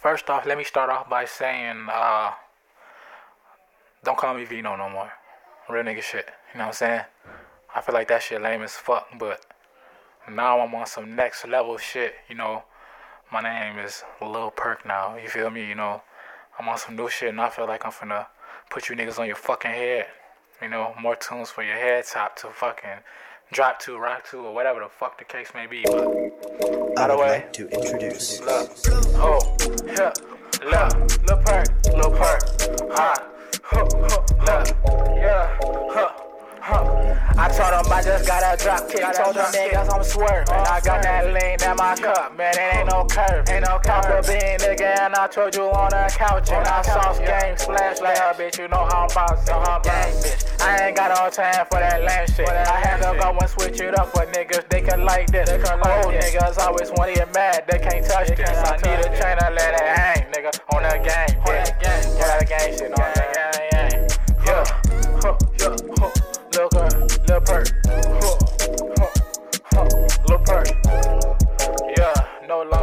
First off, let me start off by saying, don't call me Vino no more. Real nigga shit. You know what I'm saying? I feel like that shit lame as fuck, but now I'm on some next level shit, you know. My name is Lil Perk now, you feel me? You know, I'm on some new shit and I feel like I'm finna put you niggas on your fucking head. You know, more tunes for your head top to fucking drop to, rock to, or whatever the fuck the case may be. But by the way, like to introduce. Look, oh, yeah, look, Lil Perk, look, yeah, I told him I just got a drop kick. Told them niggas I'm swerving. I got that lean in my cup, man. It ain't no curve. Pop a bean, nigga, and I told you on the couch. And I sauce game splash like a bitch. You know how I'm about to gang, bitch. I ain't got no time for that lame shit. I had to go and switch it up for niggas. They can like this. Old niggas always want to get mad. They can't touch this. I need a chain to let it hang, nigga. On the game, yeah. Get out of gang shit on the gang. Yeah. Lil Perk, Lil Perk, yeah, no lie.